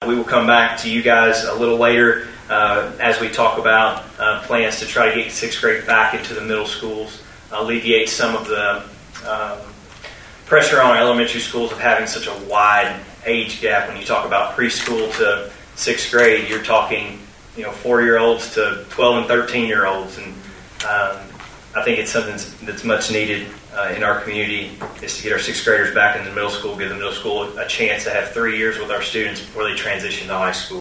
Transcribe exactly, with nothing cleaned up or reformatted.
we will come back to you guys a little later uh, as we talk about uh, plans to try to get sixth grade back into the middle schools, alleviate some of the um, pressure on our elementary schools of having such a wide age gap. When you talk about preschool to sixth grade, you're talking, you know, four-year-olds to twelve and thirteen-year-olds, and um, I think it's something that's, that's much needed uh, in our community, is to get our sixth graders back in the middle school, give the middle school a chance to have three years with our students before they transition to high school.